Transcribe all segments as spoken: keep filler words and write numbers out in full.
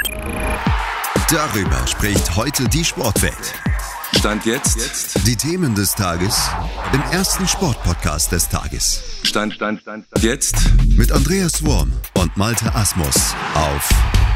Darüber spricht heute die Sportwelt. Stand jetzt. Die Themen des Tages im ersten Sportpodcast des Tages. Stand, Stand, Stand, Stand. Jetzt. Mit Andreas Worm und Malte Asmus auf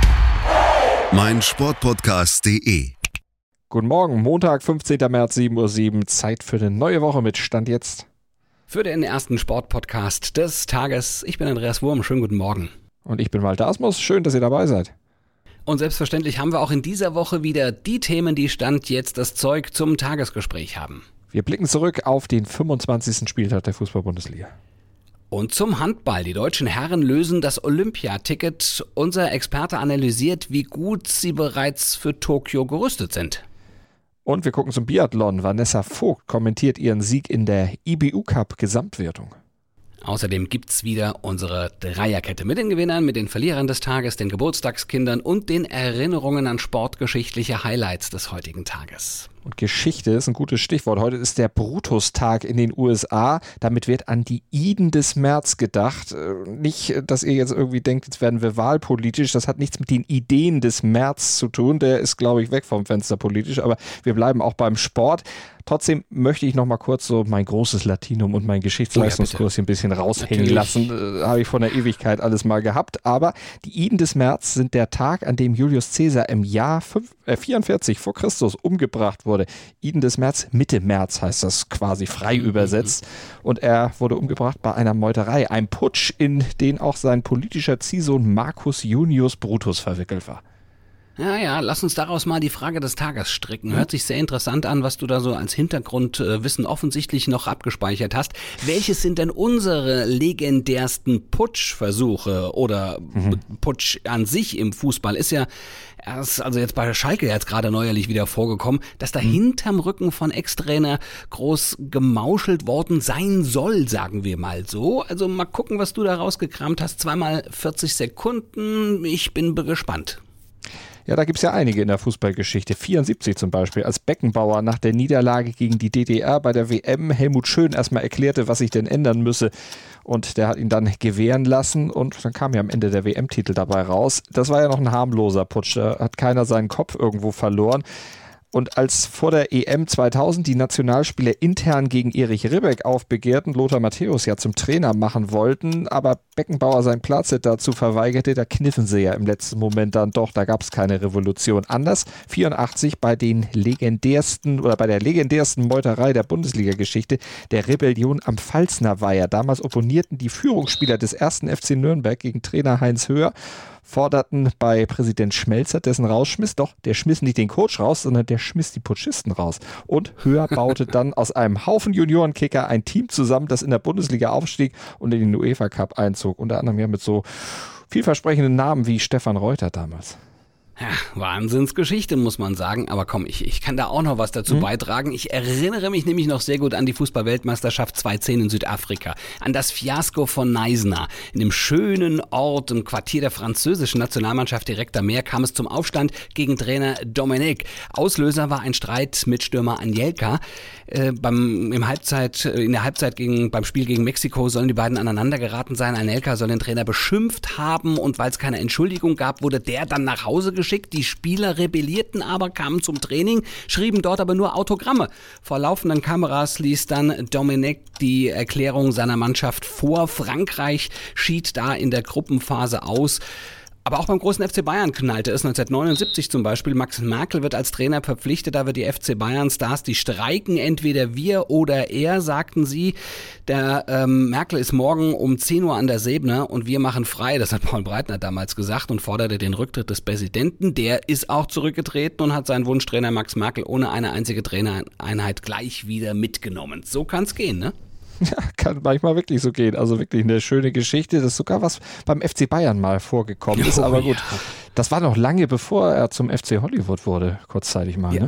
meinsportpodcast punkt de. Guten Morgen, Montag, fünfzehnten März, sieben Uhr sieben. Zeit für eine neue Woche mit Stand jetzt. Für den ersten Sportpodcast des Tages. Ich bin Andreas Worm, schönen guten Morgen. Und ich bin Malte Asmus, schön, dass ihr dabei seid. Und selbstverständlich haben wir auch in dieser Woche wieder die Themen, die Stand jetzt das Zeug zum Tagesgespräch haben. Wir blicken zurück auf den fünfundzwanzigsten Spieltag der Fußball-Bundesliga. Und zum Handball. Die deutschen Herren lösen das Olympiaticket. Unser Experte analysiert, wie gut sie bereits für Tokio gerüstet sind. Und wir gucken zum Biathlon. Vanessa Vogt kommentiert ihren Sieg in der I B U-Cup-Gesamtwertung. Außerdem gibt's wieder unsere Dreierkette mit den Gewinnern, mit den Verlierern des Tages, den Geburtstagskindern und den Erinnerungen an sportgeschichtliche Highlights des heutigen Tages. Und Geschichte ist ein gutes Stichwort. Heute ist der Brutustag in den U S A. Damit wird an die Iden des März gedacht. Nicht, dass ihr jetzt irgendwie denkt, jetzt werden wir wahlpolitisch. Das hat nichts mit den Ideen des März zu tun. Der ist, glaube ich, weg vom Fenster politisch. Aber wir bleiben auch beim Sport. Trotzdem möchte ich noch mal kurz so mein großes Latinum und mein Geschichtsleistungskurs hier ein bisschen raushängen Natürlich. lassen. Äh, habe ich von der Ewigkeit alles mal gehabt. Aber die Iden des März sind der Tag, an dem Julius Caesar im Jahr fünf, äh, vierundvierzig vor Christus umgebracht wurde. Iden des März, Mitte März heißt das quasi frei übersetzt. Und er wurde umgebracht bei einer Meuterei, einem Putsch, in den auch sein politischer Ziehsohn Marcus Junius Brutus verwickelt war. Ja, ja, lass uns daraus mal die Frage des Tages stricken. Hört sich sehr interessant an, was du da so als Hintergrundwissen offensichtlich noch abgespeichert hast. Welches sind denn unsere legendärsten Putschversuche oder mhm. Putsch an sich im Fußball? Ist ja erst, also jetzt bei Schalke jetzt gerade neuerlich wieder vorgekommen, dass da mhm. hinterm Rücken von Ex-Trainer groß gemauschelt worden sein soll, sagen wir mal so. Also mal gucken, was du da rausgekramt hast. Zweimal vierzig Sekunden. Ich bin gespannt. Ja, da gibt's ja einige in der Fußballgeschichte. vierundsiebzig zum Beispiel, als Beckenbauer nach der Niederlage gegen die D D R bei der W M Helmut Schön erstmal erklärte, was sich denn ändern müsse. Und der hat ihn dann gewähren lassen und dann kam ja am Ende der W M-Titel dabei raus. Das war ja noch ein harmloser Putsch, da hat keiner seinen Kopf irgendwo verloren. Und als vor der E M zweitausend die Nationalspieler intern gegen Erich Ribbeck aufbegehrten, Lothar Matthäus ja zum Trainer machen wollten, aber Beckenbauer seinen Platz dazu verweigerte, da kniffen sie ja im letzten Moment dann doch, da gab es keine Revolution. Anders, vierundachtzig bei den legendärsten oder bei der legendärsten Meuterei der Bundesliga-Geschichte, der Rebellion am Pfalzner Weiher. Damals opponierten die Führungsspieler des ersten F C Nürnberg gegen Trainer Heinz Höher, forderten bei Präsident Schmelzer dessen rausschmiss, doch der schmiss nicht den Coach raus, sondern der schmiss die Putschisten raus. Und Höher baute dann aus einem Haufen Juniorenkicker ein Team zusammen, das in der Bundesliga aufstieg und in den UEFA Cup einzog. Unter anderem ja mit so vielversprechenden Namen wie Stefan Reuter damals. Ja, Wahnsinnsgeschichte, muss man sagen. Aber komm, ich, ich kann da auch noch was dazu mhm. beitragen. Ich erinnere mich nämlich noch sehr gut an die Fußball-Weltmeisterschaft zweitausendzehn in Südafrika. An das Fiasko von Neisner. In dem schönen Ort, im Quartier der französischen Nationalmannschaft direkt am Meer, kam es zum Aufstand gegen Trainer Domenech. Auslöser war ein Streit mit Stürmer Anelka. Äh, beim, im Halbzeit, in der Halbzeit gegen, beim Spiel gegen Mexiko sollen die beiden aneinander geraten sein. Anelka soll den Trainer beschimpft haben und weil es keine Entschuldigung gab, wurde der dann nach Hause geschickt. Die Spieler rebellierten aber, kamen zum Training, schrieben dort aber nur Autogramme. Vor laufenden Kameras ließ dann Domenech die Erklärung seiner Mannschaft vor. Frankreich schied da in der Gruppenphase aus. Aber auch beim großen F C Bayern knallte es neunzehnhundertneunundsiebzig zum Beispiel. Max Merkel wird als Trainer verpflichtet, da wird die F C Bayern-Stars, die streiken, entweder wir oder er, sagten sie. Der ähm, Merkel ist morgen um zehn Uhr an der Säbener und wir machen frei, das hat Paul Breitner damals gesagt und forderte den Rücktritt des Präsidenten. Der ist auch zurückgetreten und hat seinen Wunschtrainer Max Merkel ohne eine einzige Trainereinheit gleich wieder mitgenommen. So kann's gehen, ne? Ja, kann manchmal wirklich so gehen. Also wirklich eine schöne Geschichte. Das ist sogar was beim F C Bayern mal vorgekommen ist. Oh, aber gut, ja. Das war noch lange bevor er zum F C Hollywood wurde, kurzzeitig mal, ja. ne?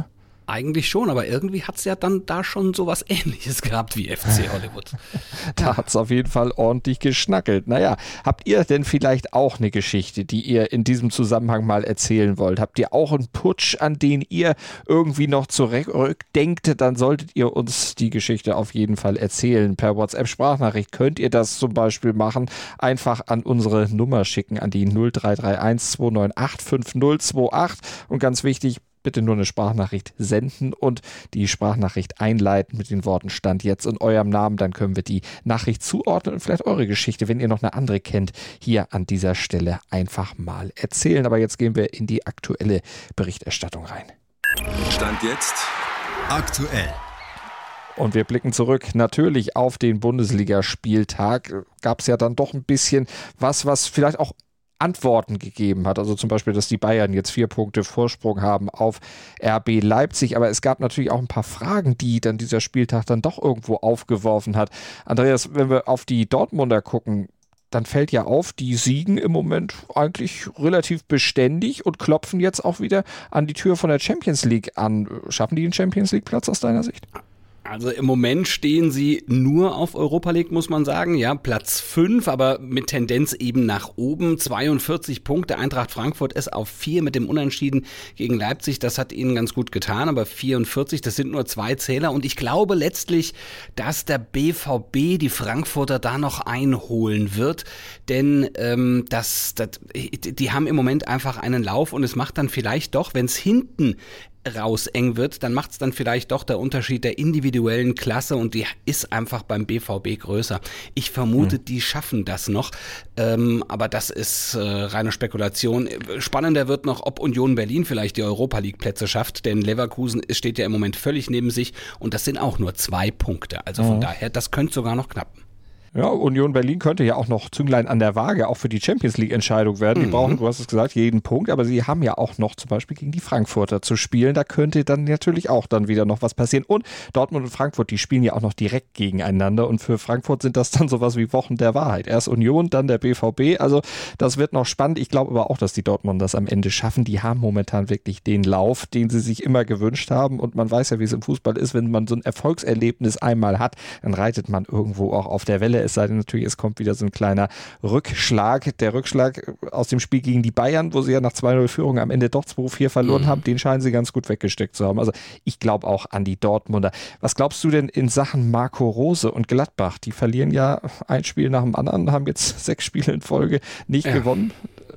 eigentlich schon, aber irgendwie hat es ja dann da schon sowas Ähnliches gehabt wie F C Hollywood. Da hat es auf jeden Fall ordentlich geschnackelt. Naja, habt ihr denn vielleicht auch eine Geschichte, die ihr in diesem Zusammenhang mal erzählen wollt? Habt ihr auch einen Putsch, an den ihr irgendwie noch zurückdenkt? Dann solltet ihr uns die Geschichte auf jeden Fall erzählen. Per WhatsApp-Sprachnachricht könnt ihr das zum Beispiel machen. Einfach an unsere Nummer schicken, an die null drei drei eins zwei neun acht fünf null zwei acht. Und ganz wichtig, bitte nur eine Sprachnachricht senden und die Sprachnachricht einleiten mit den Worten Stand jetzt in eurem Namen. Dann können wir die Nachricht zuordnen und vielleicht eure Geschichte, wenn ihr noch eine andere kennt, hier an dieser Stelle einfach mal erzählen. Aber jetzt gehen wir in die aktuelle Berichterstattung rein. Stand jetzt Aktuell. Und wir blicken zurück natürlich auf den Bundesligaspieltag. Gab es ja dann doch ein bisschen was, was vielleicht auch Antworten gegeben hat. Also zum Beispiel, dass die Bayern jetzt vier Punkte Vorsprung haben auf R B Leipzig. Aber es gab natürlich auch ein paar Fragen, die dann dieser Spieltag dann doch irgendwo aufgeworfen hat. Andreas, wenn wir auf die Dortmunder gucken, dann fällt ja auf, die siegen im Moment eigentlich relativ beständig und klopfen jetzt auch wieder an die Tür von der Champions League an. Schaffen die den Champions League Platz aus deiner Sicht? Also im Moment stehen sie nur auf Europa League, muss man sagen. Ja, Platz fünf, aber mit Tendenz eben nach oben. zweiundvierzig Punkte. Eintracht Frankfurt ist auf vier mit dem Unentschieden gegen Leipzig. Das hat ihnen ganz gut getan, aber vierundvierzig, das sind nur zwei Zähler. Und ich glaube letztlich, dass der B V B die Frankfurter da noch einholen wird. Denn ähm, das, das, die haben im Moment einfach einen Lauf und es macht dann vielleicht doch, wenn es hinten raus eng wird, dann macht es dann vielleicht doch der Unterschied der individuellen Klasse und die ist einfach beim B V B größer. Ich vermute, hm. die schaffen das noch, ähm, aber das ist äh, reine Spekulation. Spannender wird noch, ob Union Berlin vielleicht die Europa-League-Plätze schafft, denn Leverkusen steht ja im Moment völlig neben sich und das sind auch nur zwei Punkte. Also von hm. daher, das könnte sogar noch knappen. Ja, Union Berlin könnte ja auch noch Zünglein an der Waage auch für die Champions League-Entscheidung werden. Die mhm. brauchen, du hast es gesagt, jeden Punkt, aber sie haben ja auch noch zum Beispiel gegen die Frankfurter zu spielen. Da könnte dann natürlich auch dann wieder noch was passieren. Und Dortmund und Frankfurt, die spielen ja auch noch direkt gegeneinander und für Frankfurt sind das dann sowas wie Wochen der Wahrheit. Erst Union, dann der B V B, also das wird noch spannend. Ich glaube aber auch, dass die Dortmund das am Ende schaffen. Die haben momentan wirklich den Lauf, den sie sich immer gewünscht haben und man weiß ja, wie es im Fußball ist, wenn man so ein Erfolgserlebnis einmal hat, dann reitet man irgendwo auch auf der Welle. Es sei denn natürlich, es kommt wieder so ein kleiner Rückschlag. Der Rückschlag aus dem Spiel gegen die Bayern, wo sie ja nach zwei null Führung am Ende doch zwei vier verloren mhm. haben, den scheinen sie ganz gut weggesteckt zu haben. Also ich glaube auch an die Dortmunder. Was glaubst du denn in Sachen Marco Rose und Gladbach? Die verlieren ja ein Spiel nach dem anderen, haben jetzt sechs Spiele in Folge nicht ja. gewonnen.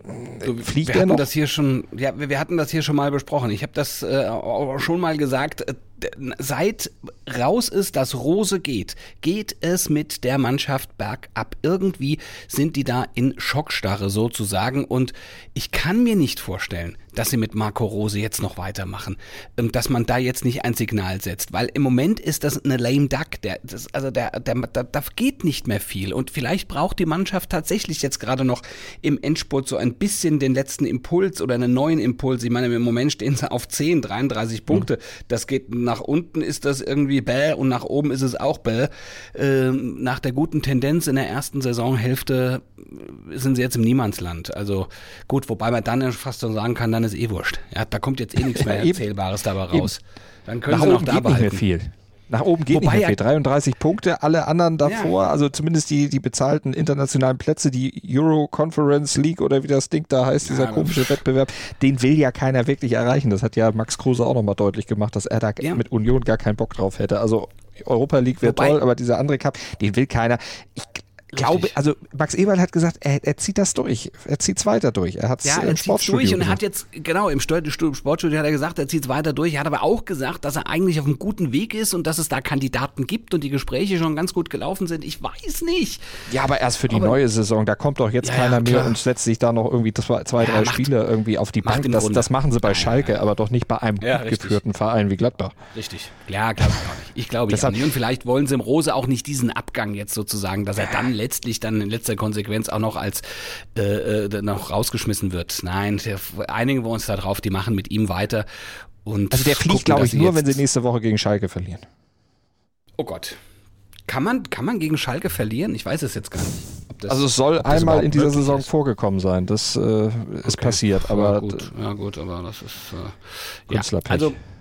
Fliegt wir der hatten noch? Das hier schon, ja, wir hatten das hier schon mal besprochen. Ich habe das äh, auch schon mal gesagt. Äh, Seit raus ist, dass Rose geht, geht es mit der Mannschaft bergab. Irgendwie sind die da in Schockstarre sozusagen und ich kann mir nicht vorstellen, dass sie mit Marco Rose jetzt noch weitermachen, dass man da jetzt nicht ein Signal setzt, weil im Moment ist das eine lame duck, der, das, also der, der, der, da geht nicht mehr viel und vielleicht braucht die Mannschaft tatsächlich jetzt gerade noch im Endspurt so ein bisschen den letzten Impuls oder einen neuen Impuls. Ich meine, im Moment stehen sie auf zehn, dreiunddreißig Punkte, das geht nach unten ist das irgendwie bäh und nach oben ist es auch bäh. Ähm, nach der guten Tendenz in der ersten Saisonhälfte sind sie jetzt im Niemandsland. Also gut, wobei man dann fast so sagen kann, dann ist eh wurscht. Ja, da kommt jetzt eh nichts mehr Erzählbares dabei raus. Dann können nach sie noch oben da geht behalten. Nicht mehr viel. Nach oben geht Wobei nicht mehr viel. dreiunddreißig Punkte, alle anderen davor, ja. also zumindest die, die bezahlten internationalen Plätze, die Euro Conference League oder wie das Ding da heißt, dieser ja, komische Wettbewerb, den will ja keiner wirklich erreichen. Das hat ja Max Kruse auch nochmal deutlich gemacht, dass er da ja. mit Union gar keinen Bock drauf hätte. Also Europa League wäre toll, aber dieser andere Cup, den will keiner. Ich glaube, also Max Eberl hat gesagt, er, er zieht das durch. Er zieht es weiter durch. Er hat es ja, im Sportstudio durch und gesagt. hat jetzt, genau, im Sportstudio hat er gesagt, er zieht es weiter durch. Er hat aber auch gesagt, dass er eigentlich auf einem guten Weg ist und dass es da Kandidaten gibt und die Gespräche schon ganz gut gelaufen sind. Ich weiß nicht. Ja, aber erst für die aber, neue Saison. Da kommt doch jetzt ja, keiner ja, mehr und setzt sich da noch irgendwie zwei, zwei drei ja, macht, Spiele irgendwie auf die Bank. Das, das machen sie bei Schalke, ja, ja. aber doch nicht bei einem ja, gut geführten Verein wie Gladbach. Richtig. Ja, glaube ich auch nicht. Ich glaube ich auch nicht. Und vielleicht wollen sie im Rose auch nicht diesen Abgang jetzt sozusagen, dass er dann letztlich dann in letzter Konsequenz auch noch als äh, äh, noch rausgeschmissen wird. Nein, der, einigen wir uns da drauf, die machen mit ihm weiter. Und also der fliegt, glaube ich, nur, wenn sie nächste Woche gegen Schalke verlieren. Oh Gott. Kann man, kann man gegen Schalke verlieren? Ich weiß es jetzt gar nicht. Ob das, also es soll einmal in dieser Saison ist. vorgekommen sein. Das äh, ist okay. passiert. Aber ja, gut. ja gut, aber das ist äh, Künstlerpech. Ja, also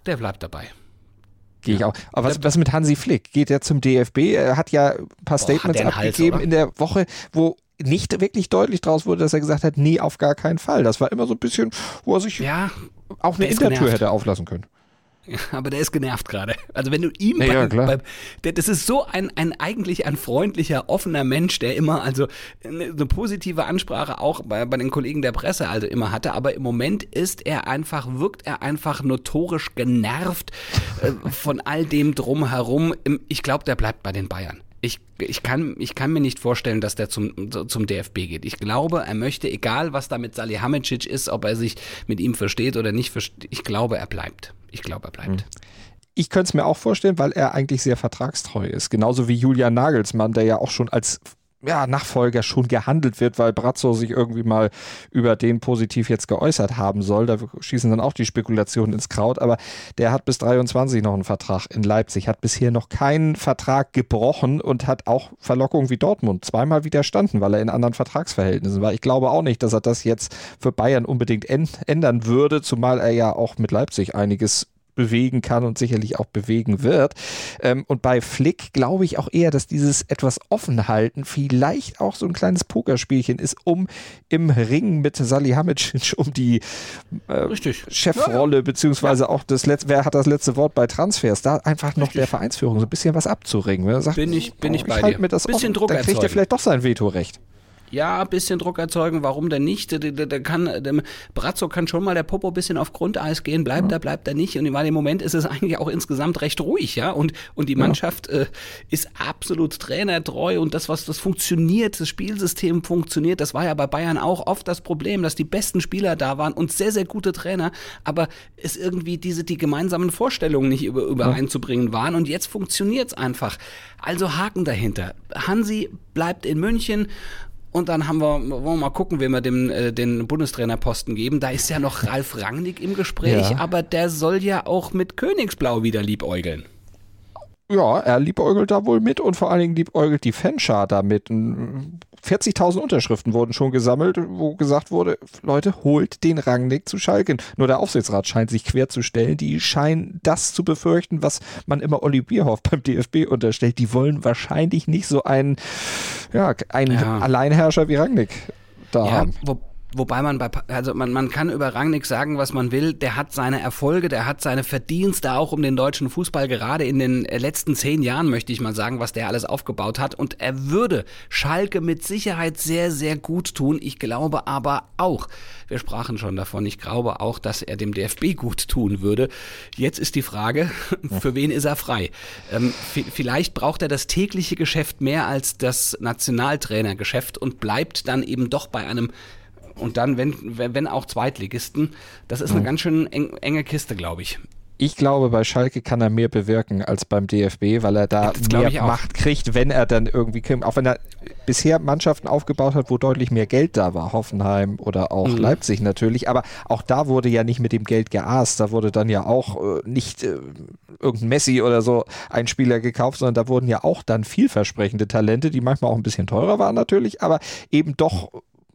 der bleibt dabei. Gehe ich auch. Aber was, was mit Hansi Flick? Geht er zum D F B? Er hat ja ein paar Statements Boah, abgegeben Hals, in der Woche, wo nicht wirklich deutlich draus wurde, dass er gesagt hat, nee, auf gar keinen Fall. Das war immer so ein bisschen, wo er sich ja, auch eine Hintertür hätte auflassen können. Ja, aber der ist genervt gerade. Also wenn du ihm, ja, beim, beim, der, das ist so ein, ein eigentlich ein freundlicher, offener Mensch, der immer also eine, eine positive Ansprache auch bei, bei den Kollegen der Presse also immer hatte, aber im Moment ist er einfach, wirkt er einfach notorisch genervt äh, von all dem drumherum. Ich glaube, der bleibt bei den Bayern. Ich, ich, kann, ich kann mir nicht vorstellen, dass der zum, zum D F B geht. Ich glaube, er möchte, egal was da mit Salihamidzic ist, ob er sich mit ihm versteht oder nicht versteht, ich glaube, er bleibt. Ich glaube, er bleibt. Ich könnte es mir auch vorstellen, weil er eigentlich sehr vertragstreu ist. Genauso wie Julian Nagelsmann, der ja auch schon als ja, Nachfolger schon gehandelt wird, weil Brazzo sich irgendwie mal über den positiv jetzt geäußert haben soll. Da schießen dann auch die Spekulationen ins Kraut. Aber der hat bis dreiundzwanzig noch einen Vertrag in Leipzig, hat bisher noch keinen Vertrag gebrochen und hat auch Verlockungen wie Dortmund zweimal widerstanden, weil er in anderen Vertragsverhältnissen war. Ich glaube auch nicht, dass er das jetzt für Bayern unbedingt ändern würde, zumal er ja auch mit Leipzig einiges bewegen kann und sicherlich auch bewegen wird. Ähm, und bei Flick glaube ich auch eher, dass dieses etwas offen halten vielleicht auch so ein kleines Pokerspielchen ist, um im Ring mit Salihamidzic um die äh, Chefrolle, ja, ja. beziehungsweise ja. auch das letzte, wer hat das letzte Wort bei Transfers, da einfach noch Richtig. Der Vereinsführung so ein bisschen was abzuringen. Wenn er sagt, bin ich, bin oh, ich bei ich halt dir. Mir das bisschen offen, Druck dann kriegt erzeugen. er vielleicht doch sein Vetorecht. Ja, ein bisschen Druck erzeugen, warum denn nicht? Der, der, der kann, der Brazzo kann schon mal der Popo ein bisschen auf Grundeis gehen, bleibt ja. er, bleibt er nicht. Und im Moment ist es eigentlich auch insgesamt recht ruhig, ja. Und, und die Mannschaft ja. äh, ist absolut trainertreu und das, was das funktioniert, das Spielsystem funktioniert, das war ja bei Bayern auch oft das Problem, dass die besten Spieler da waren und sehr, sehr gute Trainer, aber es irgendwie diese, die gemeinsamen Vorstellungen nicht über, übereinzubringen waren und jetzt funktioniert es einfach. Also Haken dahinter. Hansi bleibt in München. Und dann haben wir, wollen wir mal gucken, wem wir dem, äh, den Bundestrainerposten geben. Da ist ja noch Ralf Rangnick im Gespräch, ja. aber der soll ja auch mit Königsblau wieder liebäugeln. Ja, er liebäugelt da wohl mit und vor allen Dingen liebäugelt die Fanschar damit. vierzigtausend Unterschriften wurden schon gesammelt, wo gesagt wurde, Leute, holt den Rangnick zu Schalke. Nur der Aufsichtsrat scheint sich quer zu stellen. Die scheinen das zu befürchten, was man immer Olli Bierhoff beim D F B unterstellt. Die wollen wahrscheinlich nicht so einen, ja, einen ja. Alleinherrscher wie Rangnick da ja, haben. Wo Wobei man bei, also man, man kann über Rangnick sagen, was man will. Der hat seine Erfolge, der hat seine Verdienste auch um den deutschen Fußball, gerade in den letzten zehn Jahren, möchte ich mal sagen, was der alles aufgebaut hat. Und er würde Schalke mit Sicherheit sehr, sehr gut tun. Ich glaube aber auch, wir sprachen schon davon, ich glaube auch, dass er dem D F B gut tun würde. Jetzt ist die Frage, für wen ist er frei? Ähm, vielleicht braucht er das tägliche Geschäft mehr als das Nationaltrainergeschäft und bleibt dann eben doch bei einem Und dann, wenn, wenn auch Zweitligisten, das ist eine mhm. ganz schön eng, enge Kiste, glaube ich. Ich glaube, bei Schalke kann er mehr bewirken als beim D F B, weil er da das mehr Macht kriegt, wenn er dann irgendwie, auch wenn er bisher Mannschaften aufgebaut hat, wo deutlich mehr Geld da war, Hoffenheim oder auch mhm. Leipzig natürlich, aber auch da wurde ja nicht mit dem Geld geaßt, da wurde dann ja auch äh, nicht äh, irgendein Messi oder so ein Spieler gekauft, sondern da wurden ja auch dann vielversprechende Talente, die manchmal auch ein bisschen teurer waren natürlich, aber eben doch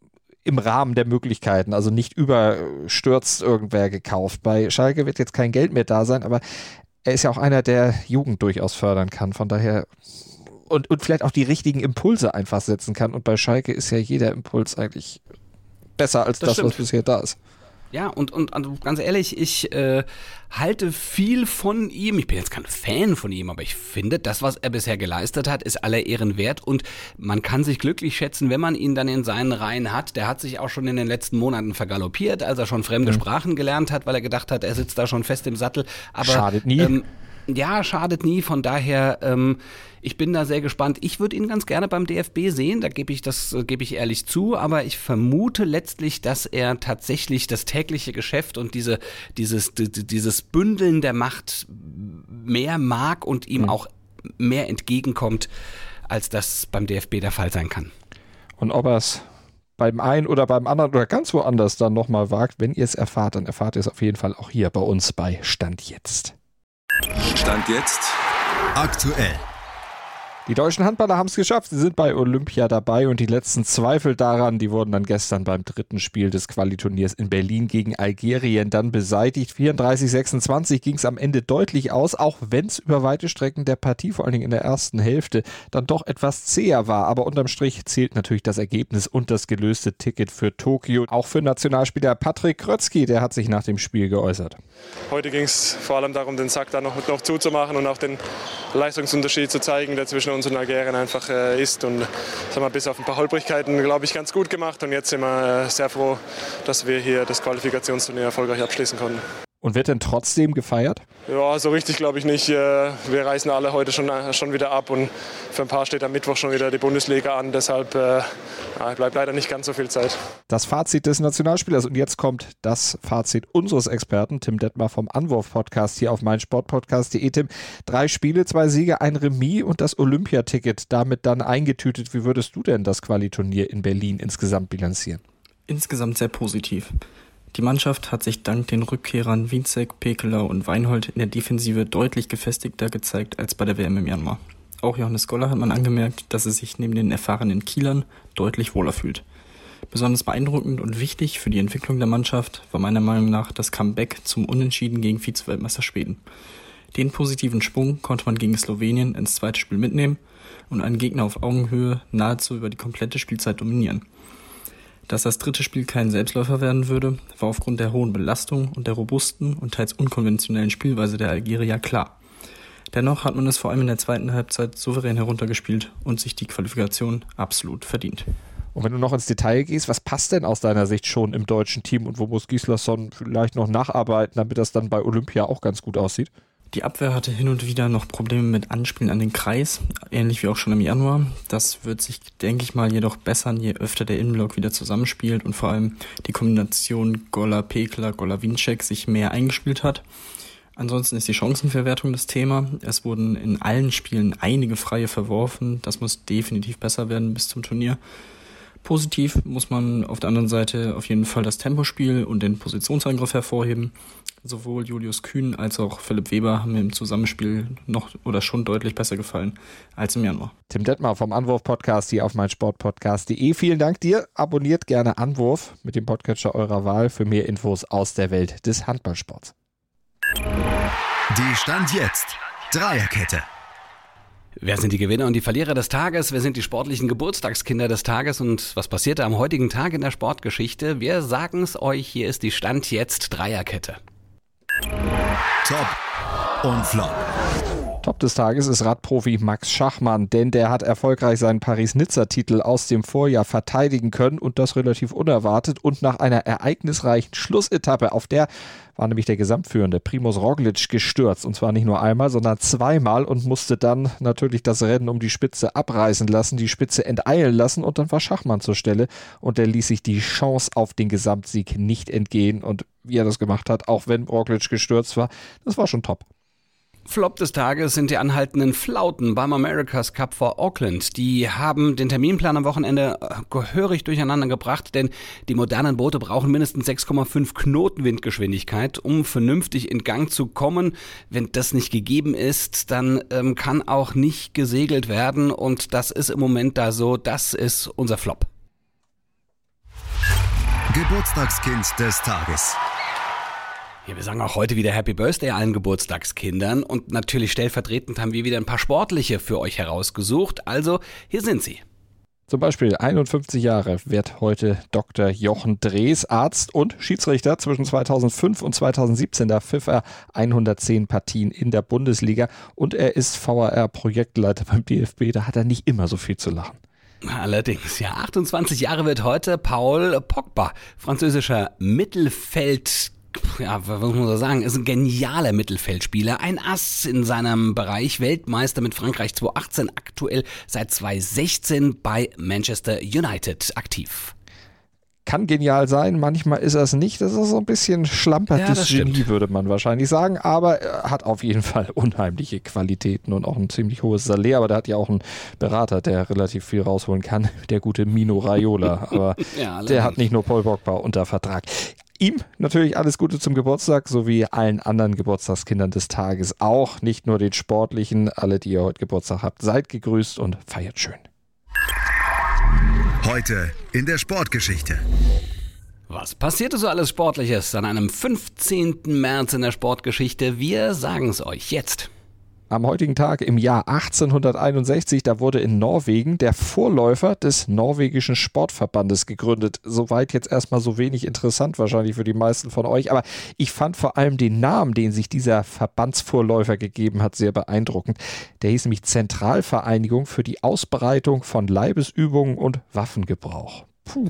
im Rahmen der Möglichkeiten, also nicht überstürzt irgendwer gekauft. Bei Schalke wird jetzt kein Geld mehr da sein, aber er ist ja auch einer, der Jugend durchaus fördern kann, von daher und, und vielleicht auch die richtigen Impulse einfach setzen kann und bei Schalke ist ja jeder Impuls eigentlich besser als das, das was bisher da ist. Ja, und, und, und ganz ehrlich, ich äh, halte viel von ihm. Ich bin jetzt kein Fan von ihm, aber ich finde, das, was er bisher geleistet hat, ist aller Ehren wert. Und man kann sich glücklich schätzen, wenn man ihn dann in seinen Reihen hat. Der hat sich auch schon in den letzten Monaten vergaloppiert, als er schon fremde mhm. Sprachen gelernt hat, weil er gedacht hat, er sitzt da schon fest im Sattel. Aber, schadet nie. Ähm, ja, schadet nie. Von daher, ähm, ich bin da sehr gespannt. Ich würde ihn ganz gerne beim D F B sehen, da gebe ich das, gebe ich ehrlich zu, aber ich vermute letztlich, dass er tatsächlich das tägliche Geschäft und diese, dieses, dieses Bündeln der Macht mehr mag und ihm mhm. auch mehr entgegenkommt, als das beim D F B der Fall sein kann. Und ob er es beim einen oder beim anderen oder ganz woanders dann nochmal wagt, wenn ihr es erfahrt, dann erfahrt ihr es auf jeden Fall auch hier bei uns bei Stand Jetzt. Stand jetzt aktuell. Die deutschen Handballer haben es geschafft, sie sind bei Olympia dabei und die letzten Zweifel daran, die wurden dann gestern beim dritten Spiel des Quali-Turniers in Berlin gegen Algerien dann beseitigt. vierunddreißig sechsundzwanzig ging es am Ende deutlich aus, auch wenn es über weite Strecken der Partie, vor allen Dingen in der ersten Hälfte, dann doch etwas zäher war. Aber unterm Strich zählt natürlich das Ergebnis und das gelöste Ticket für Tokio. Auch für Nationalspieler Patrick Krötzky, der hat sich nach dem Spiel geäußert. Heute ging es vor allem darum, den Sack da noch, noch zuzumachen und auch den Leistungsunterschied zu zeigen, der zwischen uns und Algerien einfach äh, ist. Und das haben wir bis auf ein paar Holprigkeiten, glaube ich, ganz gut gemacht. Und jetzt sind wir äh, sehr froh, dass wir hier das Qualifikationsturnier erfolgreich abschließen konnten. Und wird denn trotzdem gefeiert? Ja, so richtig glaube ich nicht. Wir reisen alle heute schon, schon wieder ab und für ein paar steht am Mittwoch schon wieder die Bundesliga an. Deshalb äh, bleibt leider nicht ganz so viel Zeit. Das Fazit des Nationalspielers. Und jetzt kommt das Fazit unseres Experten, Tim Detmer vom Anwurf-Podcast hier auf meinsportpodcast punkt de. Tim, drei Spiele, zwei Siege, ein Remis und das Olympiaticket damit dann eingetütet. Wie würdest du denn das Quali-Turnier in Berlin insgesamt bilanzieren? Insgesamt sehr positiv. Die Mannschaft hat sich dank den Rückkehrern Winzek, Pekeler und Weinhold in der Defensive deutlich gefestigter gezeigt als bei der W M im Januar. Auch Johannes Goller hat man angemerkt, dass er sich neben den erfahrenen Kielern deutlich wohler fühlt. Besonders beeindruckend und wichtig für die Entwicklung der Mannschaft war meiner Meinung nach das Comeback zum Unentschieden gegen Vize-Weltmeister Schweden. Den positiven Schwung konnte man gegen Slowenien ins zweite Spiel mitnehmen und einen Gegner auf Augenhöhe nahezu über die komplette Spielzeit dominieren. Dass das dritte Spiel kein Selbstläufer werden würde, war aufgrund der hohen Belastung und der robusten und teils unkonventionellen Spielweise der Algerier klar. Dennoch hat man es vor allem in der zweiten Halbzeit souverän heruntergespielt und sich die Qualifikation absolut verdient. Und wenn du noch ins Detail gehst, was passt denn aus deiner Sicht schon im deutschen Team und wo muss Gislason vielleicht noch nacharbeiten, damit das dann bei Olympia auch ganz gut aussieht? Die Abwehr hatte hin und wieder noch Probleme mit Anspielen an den Kreis, ähnlich wie auch schon im Januar. Das wird sich, denke ich mal, jedoch bessern, je öfter der Innenblock wieder zusammenspielt und vor allem die Kombination Goller-Pekler, Goller-Winczek sich mehr eingespielt hat. Ansonsten ist die Chancenverwertung das Thema. Es wurden in allen Spielen einige Freie verworfen. Das muss definitiv besser werden bis zum Turnier. Positiv muss man auf der anderen Seite auf jeden Fall das Tempospiel und den Positionsangriff hervorheben. Sowohl Julius Kühn als auch Philipp Weber haben mir im Zusammenspiel noch oder schon deutlich besser gefallen als im Januar. Tim Detmer vom Anwurf-Podcast hier auf meinsportpodcast punkt de. Vielen Dank dir. Abonniert gerne Anwurf mit dem Podcatcher eurer Wahl für mehr Infos aus der Welt des Handballsports. Die Stand jetzt Dreierkette. Wer sind die Gewinner und die Verlierer des Tages? Wer sind die sportlichen Geburtstagskinder des Tages? Und was passierte am heutigen Tag in der Sportgeschichte? Wir sagen es euch, hier ist die Stand jetzt Dreierkette. Top und Flop. Top des Tages ist Radprofi Max Schachmann, denn der hat erfolgreich seinen Paris-Nizza-Titel aus dem Vorjahr verteidigen können und das relativ unerwartet und nach einer ereignisreichen Schlussetappe. Auf der war nämlich der Gesamtführende Primož Roglič gestürzt und zwar nicht nur einmal, sondern zweimal und musste dann natürlich das Rennen um die Spitze abreißen lassen, die Spitze enteilen lassen und dann war Schachmann zur Stelle und der ließ sich die Chance auf den Gesamtsieg nicht entgehen und wie er das gemacht hat, auch wenn Roglič gestürzt war, das war schon top. Flop des Tages sind die anhaltenden Flauten beim America's Cup vor Auckland. Die haben den Terminplan am Wochenende gehörig durcheinander gebracht, denn die modernen Boote brauchen mindestens sechs Komma fünf Knoten Windgeschwindigkeit, um vernünftig in Gang zu kommen. Wenn das nicht gegeben ist, dann ähm, kann auch nicht gesegelt werden und das ist im Moment da so, das ist unser Flop. Geburtstagskind des Tages. Ja, wir sagen auch heute wieder Happy Birthday allen Geburtstagskindern und natürlich stellvertretend haben wir wieder ein paar sportliche für euch herausgesucht. Also, hier sind sie. Zum Beispiel einundfünfzig Jahre wird heute Doktor Jochen Drees, Arzt und Schiedsrichter. Zwischen zweitausendfünf und zweitausendsiebzehn da pfiff er hundertzehn Partien in der Bundesliga und er ist V R R-Projektleiter beim D F B. Da hat er nicht immer so viel zu lachen. Allerdings, ja, achtundzwanzig Jahre wird heute Paul Pogba, französischer Mittelfeld Ja, was muss man sagen, ist ein genialer Mittelfeldspieler, ein Ass in seinem Bereich, Weltmeister mit Frankreich zweitausendachtzehn, aktuell seit zweitausendsechzehn bei Manchester United aktiv. Kann genial sein, manchmal ist er es nicht. Das ist so ein bisschen schlampertes ja, Genie, würde man wahrscheinlich sagen. Aber er hat auf jeden Fall unheimliche Qualitäten und auch ein ziemlich hohes Salär. Aber der hat ja auch einen Berater, der relativ viel rausholen kann. Der gute Mino Raiola. Aber ja, der hat nicht nur Paul Pogba unter Vertrag. Ihm natürlich alles Gute zum Geburtstag, sowie allen anderen Geburtstagskindern des Tages auch. Nicht nur den sportlichen, alle, die ihr heute Geburtstag habt, seid gegrüßt und feiert schön. Heute in der Sportgeschichte. Was passierte so alles Sportliches an einem fünfzehnten März in der Sportgeschichte? Wir sagen es euch jetzt. Am heutigen Tag im Jahr achtzehnhunderteinundsechzig, da wurde in Norwegen der Vorläufer des norwegischen Sportverbandes gegründet. Soweit jetzt erstmal so wenig interessant wahrscheinlich für die meisten von euch, aber ich fand vor allem den Namen, den sich dieser Verbandsvorläufer gegeben hat, sehr beeindruckend. Der hieß nämlich Zentralvereinigung für die Ausbreitung von Leibesübungen und Waffengebrauch. Puh.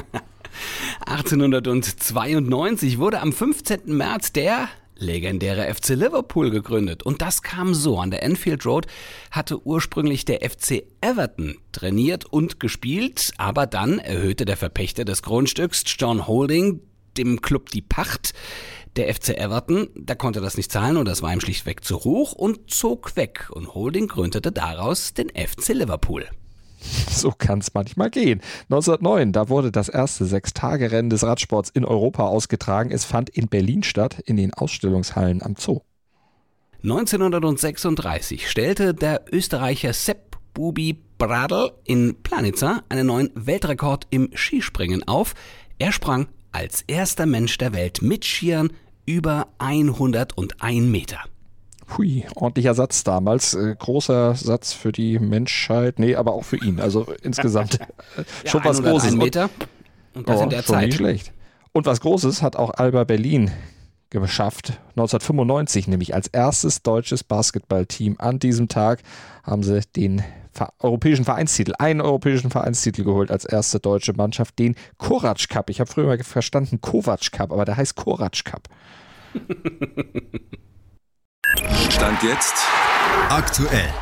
achtzehnhundertzweiundneunzig wurde am fünfzehnten März der legendäre F C Liverpool gegründet. Und das kam so. An der Anfield Road hatte ursprünglich der F C Everton trainiert und gespielt, aber dann erhöhte der Verpächter des Grundstücks, John Holding, dem Club die Pacht. Der F C Everton, der konnte das nicht zahlen und das war ihm schlichtweg zu hoch und zog weg. Und Holding gründete daraus den F C Liverpool. So kann es manchmal gehen. neunzehnhundertneun, da wurde das erste Sechstagerennen des Radsports in Europa ausgetragen. Es fand in Berlin statt, in den Ausstellungshallen am Zoo. neunzehnhundertsechsunddreißig stellte der Österreicher Sepp Bubi Bradl in Planica einen neuen Weltrekord im Skispringen auf. Er sprang als erster Mensch der Welt mit Skiern über hunderteins Meter. Hui, ordentlicher Satz damals. Äh, großer Satz für die Menschheit. Nee, aber auch für ihn. Also insgesamt ja, schon was Großes. Meter. Und das oh, in der schon Zeit. Nicht schlecht. Und was Großes hat auch Alba Berlin geschafft. neunzehnhundertfünfundneunzig, nämlich als erstes deutsches Basketballteam. An diesem Tag haben sie den europäischen Vereinstitel, einen europäischen Vereinstitel geholt als erste deutsche Mannschaft. Den Korac Cup. Ich habe früher mal verstanden Kovac Cup, aber der heißt Korac Cup. Stand jetzt aktuell.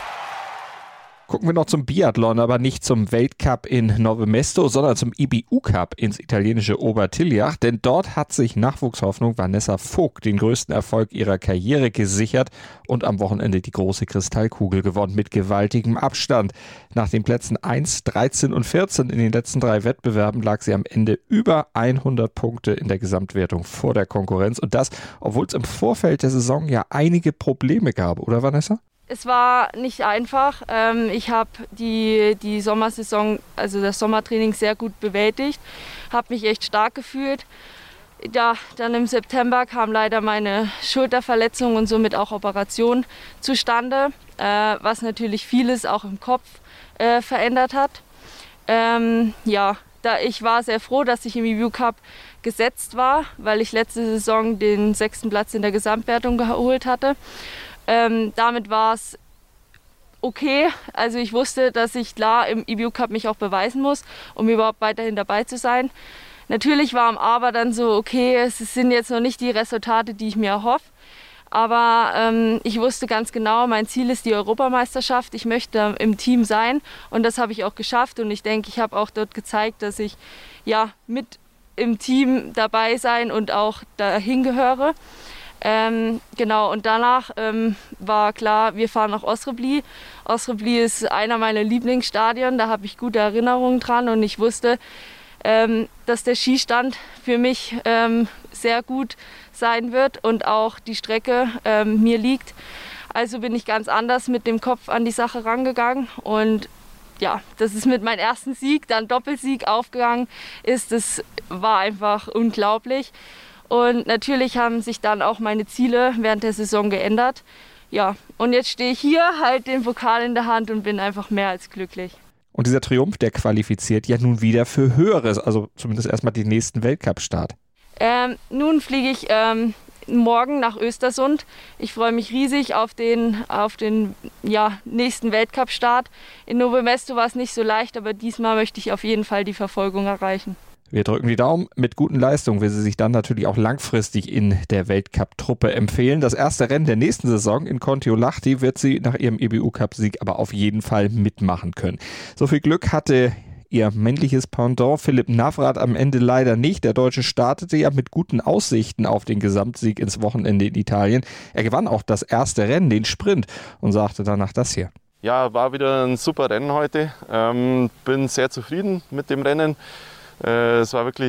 Gucken wir noch zum Biathlon, aber nicht zum Weltcup in Novo Mesto, sondern zum I B U-Cup ins italienische Obertiljach. Denn dort hat sich Nachwuchshoffnung Vanessa Vogt den größten Erfolg ihrer Karriere gesichert und am Wochenende die große Kristallkugel gewonnen mit gewaltigem Abstand. Nach den Plätzen eins, dreizehn und vierzehn in den letzten drei Wettbewerben lag sie am Ende über hundert Punkte in der Gesamtwertung vor der Konkurrenz. Und das, obwohl es im Vorfeld der Saison ja einige Probleme gab, oder Vanessa? Es war nicht einfach. Ich habe die, die Sommersaison, also das Sommertraining sehr gut bewältigt, habe mich echt stark gefühlt. Ja, dann im September kam leider meine Schulterverletzung und somit auch Operation zustande, was natürlich vieles auch im Kopf verändert hat. Ja, da ich war sehr froh, dass ich im I B U-Cup gesetzt war, weil ich letzte Saison den sechsten Platz in der Gesamtwertung geholt hatte. Ähm, damit war es okay. Also ich wusste, dass ich klar im I B U-Cup mich auch beweisen muss, um überhaupt weiterhin dabei zu sein. Natürlich war am Aber dann so, okay, es sind jetzt noch nicht die Resultate, die ich mir erhoffe. Aber ähm, ich wusste ganz genau, mein Ziel ist die Europameisterschaft. Ich möchte im Team sein und das habe ich auch geschafft. Und ich denke, ich habe auch dort gezeigt, dass ich ja mit im Team dabei sein und auch dahin gehöre. Ähm, genau, und danach ähm, war klar, wir fahren nach Osrebli. Osrebli ist einer meiner Lieblingsstadien, da habe ich gute Erinnerungen dran und ich wusste, ähm, dass der Skistand für mich ähm, sehr gut sein wird und auch die Strecke ähm, mir liegt. Also bin ich ganz anders mit dem Kopf an die Sache rangegangen und ja, das ist mit meinem ersten Sieg, dann Doppelsieg aufgegangen ist, das war einfach unglaublich. Und natürlich haben sich dann auch meine Ziele während der Saison geändert. Ja, und jetzt stehe ich hier, halt den Pokal in der Hand und bin einfach mehr als glücklich. Und dieser Triumph, der qualifiziert ja nun wieder für Höheres, also zumindest erstmal den nächsten Weltcup-Start. Ähm, nun fliege ich ähm, morgen nach Östersund. Ich freue mich riesig auf den, auf den ja, nächsten Weltcup-Start. In Novo Mesto war es nicht so leicht, aber diesmal möchte ich auf jeden Fall die Verfolgung erreichen. Wir drücken die Daumen. Mit guten Leistungen will sie sich dann natürlich auch langfristig in der Weltcup-Truppe empfehlen. Das erste Rennen der nächsten Saison in Kontiolahti wird sie nach ihrem I B U-Cup-Sieg aber auf jeden Fall mitmachen können. So viel Glück hatte ihr männliches Pendant Philipp Navrat am Ende leider nicht. Der Deutsche startete ja mit guten Aussichten auf den Gesamtsieg ins Wochenende in Italien. Er gewann auch das erste Rennen, den Sprint, und sagte danach das hier. Ja, war wieder ein super Rennen heute. Ähm, bin sehr zufrieden mit dem Rennen. Es war wirklich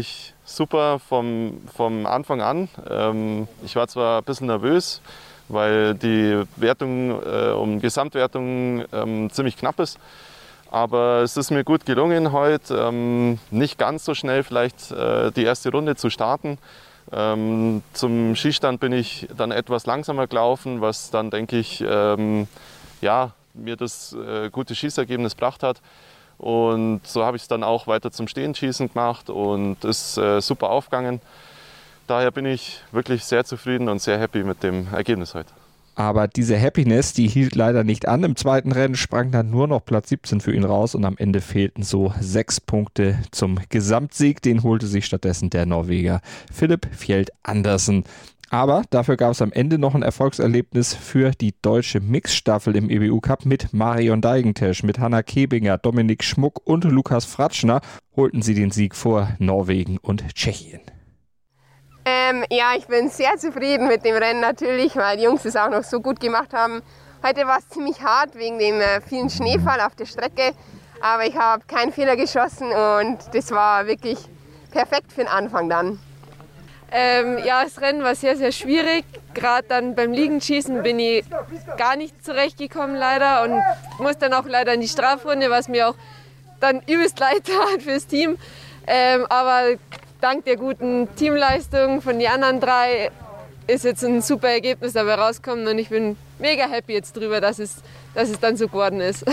super vom, vom Anfang an. Ähm, ich war zwar ein bisschen nervös, weil die Wertung äh, um Gesamtwertung ähm, ziemlich knapp ist. Aber es ist mir gut gelungen, heute ähm, nicht ganz so schnell vielleicht äh, die erste Runde zu starten. Ähm, zum Schießstand bin ich dann etwas langsamer gelaufen, was dann, denke ich, ähm, ja, mir das äh, gute Schießergebnis gebracht hat. Und so habe ich es dann auch weiter zum Stehenschießen gemacht und ist äh, super aufgegangen. Daher bin ich wirklich sehr zufrieden und sehr happy mit dem Ergebnis heute. Aber diese Happiness, die hielt leider nicht an. Im zweiten Rennen sprang dann nur noch Platz siebzehn für ihn raus und am Ende fehlten so sechs Punkte zum Gesamtsieg. Den holte sich stattdessen der Norweger Filip Fjeld Andersen. Aber dafür gab es am Ende noch ein Erfolgserlebnis für die deutsche Mixstaffel im E B U-Cup mit Marion Deigentesch, mit Hanna Kebinger, Dominik Schmuck und Lukas Fratschner holten sie den Sieg vor Norwegen und Tschechien. Ähm, ja, ich bin sehr zufrieden mit dem Rennen natürlich, weil die Jungs es auch noch so gut gemacht haben. Heute war es ziemlich hart wegen dem äh, vielen Schneefall auf der Strecke, aber ich habe keinen Fehler geschossen und das war wirklich perfekt für den Anfang dann. Ähm, ja, das Rennen war sehr, sehr schwierig. Gerade dann beim Liegenschießen bin ich gar nicht zurechtgekommen leider und musste dann auch leider in die Strafrunde, was mir auch dann übelst leid tat fürs Team. Ähm, aber dank der guten Teamleistung von den anderen drei ist jetzt ein super Ergebnis dabei rausgekommen und ich bin mega happy jetzt drüber, dass es, dass es dann so geworden ist.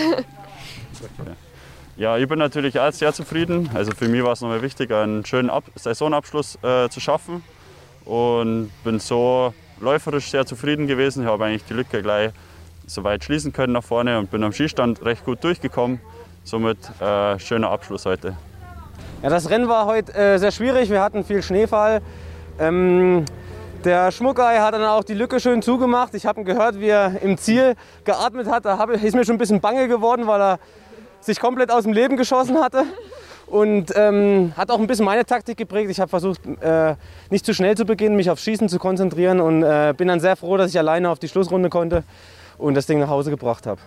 Ja, ich bin natürlich auch sehr zufrieden. Also für mich war es nochmal wichtig, einen schönen Ab- Saisonabschluss äh, zu schaffen und bin so läuferisch sehr zufrieden gewesen. Ich habe eigentlich die Lücke gleich so weit schließen können nach vorne und bin am Schießstand recht gut durchgekommen. Somit äh, schöner Abschluss heute. Ja, das Rennen war heute äh, sehr schwierig. Wir hatten viel Schneefall. Ähm, der Schmuckei hat dann auch die Lücke schön zugemacht. Ich habe ihn gehört, wie er im Ziel geatmet hat. Da hab, ist mir schon ein bisschen bange geworden, weil er sich komplett aus dem Leben geschossen hatte. Und ähm, hat auch ein bisschen meine Taktik geprägt. Ich habe versucht, äh, nicht zu schnell zu beginnen, mich aufs Schießen zu konzentrieren. Und äh, bin dann sehr froh, dass ich alleine auf die Schlussrunde konnte und das Ding nach Hause gebracht habe.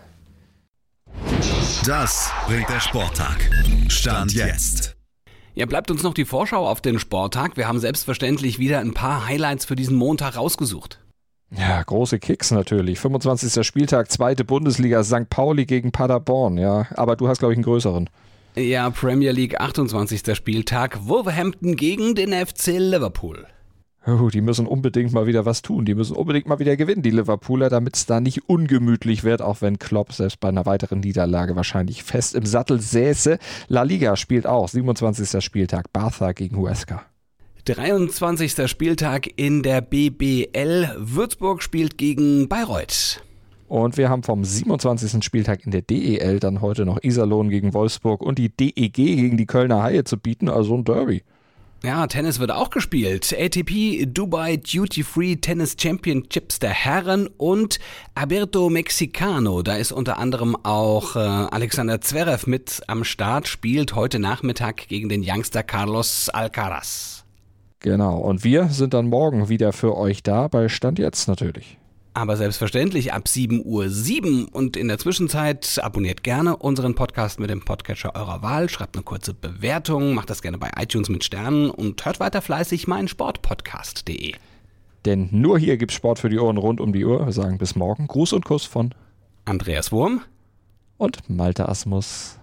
Das bringt der Sporttag. Stand jetzt. Ja, bleibt uns noch die Vorschau auf den Sporttag. Wir haben selbstverständlich wieder ein paar Highlights für diesen Montag rausgesucht. Ja, große Kicks natürlich. fünfundzwanzigster Spieltag, zweite Bundesliga, Sankt Pauli gegen Paderborn. Ja, aber du hast, glaube ich, einen größeren. Ja, Premier League, achtundzwanzigster Spieltag, Wolverhampton gegen den F C Liverpool. Oh, die müssen unbedingt mal wieder was tun. Die müssen unbedingt mal wieder gewinnen, die Liverpooler, damit es da nicht ungemütlich wird, auch wenn Klopp selbst bei einer weiteren Niederlage wahrscheinlich fest im Sattel säße. La Liga spielt auch, siebenundzwanzigster Spieltag, Barca gegen Huesca. dreiundzwanzigster Spieltag in der B B L, Würzburg spielt gegen Bayreuth. Und wir haben vom siebenundzwanzigsten Spieltag in der D E L dann heute noch Iserlohn gegen Wolfsburg und die D E G gegen die Kölner Haie zu bieten, also ein Derby. Ja, Tennis wird auch gespielt. A T P Dubai Duty Free Tennis Championships der Herren und Abierto Mexicano. Da ist unter anderem auch äh, Alexander Zverev mit am Start, spielt heute Nachmittag gegen den Youngster Carlos Alcaraz. Genau, und wir sind dann morgen wieder für euch da bei Stand Jetzt natürlich. Aber selbstverständlich ab sieben Uhr sieben und in der Zwischenzeit abonniert gerne unseren Podcast mit dem Podcatcher eurer Wahl, schreibt eine kurze Bewertung, macht das gerne bei iTunes mit Sternen und hört weiter fleißig meinen Sportpodcast punkt de. Denn nur hier gibt's Sport für die Ohren rund um die Uhr. Wir sagen bis morgen. Gruß und Kuss von Andreas Wurm und Malte Asmus.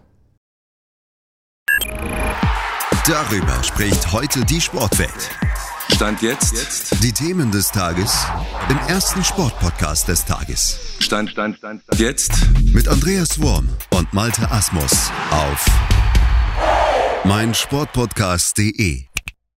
Darüber spricht heute die Sportwelt. Stand jetzt. Die Themen des Tages im ersten Sportpodcast des Tages. Stand, Stand, Stand, Stand. Jetzt. Mit Andreas Worm und Malte Asmus auf meinsportpodcast punkt de.